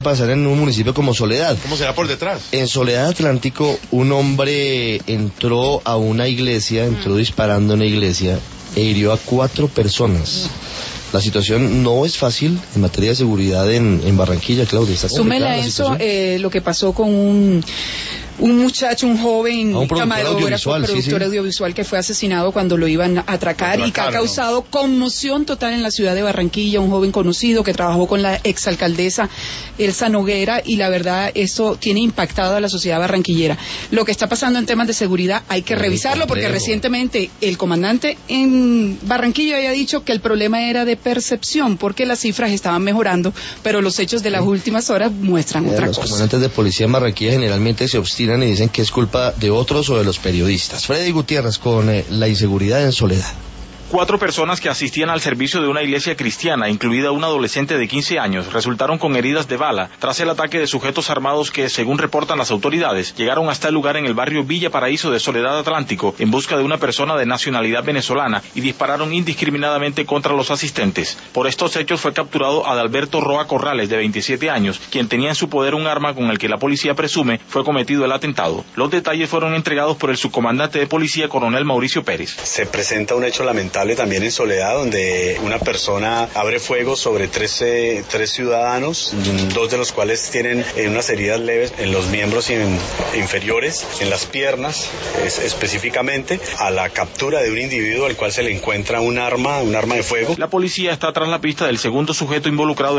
pasar en un municipio como Soledad. ¿Cómo será por detrás? En Soledad Atlántico, un hombre entró a una iglesia, entró disparando en una iglesia e hirió a 4 personas. La situación no es fácil en materia de seguridad en Barranquilla, Claudia. Súmele a eso lo que pasó con un muchacho, un joven camarógrafo, productor audiovisual que fue asesinado cuando lo iban a atracar y que ha causado conmoción total en la ciudad de Barranquilla, un joven conocido que trabajó con la exalcaldesa Elsa Noguera, y la verdad eso tiene impactado a la sociedad barranquillera. Lo que está pasando en temas de seguridad hay que revisarlo, porque recientemente el comandante en Barranquilla había dicho que el problema era de percepción, porque las cifras estaban mejorando, pero los hechos de las últimas horas muestran otra cosa. Los comandantes de policía en Barranquilla generalmente se obstinan y dicen que es culpa de otros o de los periodistas. Freddy Gutiérrez con la inseguridad en Soledad. 4 personas que asistían al servicio de una iglesia cristiana, incluida una adolescente de 15 años, resultaron con heridas de bala tras el ataque de sujetos armados que, según reportan las autoridades, llegaron hasta el lugar en el barrio Villa Paraíso de Soledad Atlántico en busca de una persona de nacionalidad venezolana y dispararon indiscriminadamente contra los asistentes. Por estos hechos fue capturado Adalberto Roa Corrales, de 27 años, quien tenía en su poder un arma con el que la policía presume fue cometido el atentado. Los detalles fueron entregados por el subcomandante de policía, coronel Mauricio Pérez. Se presenta un hecho lamentable también en Soledad, donde una persona abre fuego sobre 3 ciudadanos, 2 de los cuales tienen unas heridas leves en los miembros inferiores, en las piernas específicamente, a la captura de un individuo al cual se le encuentra un arma de fuego. La policía está tras la pista del segundo sujeto involucrado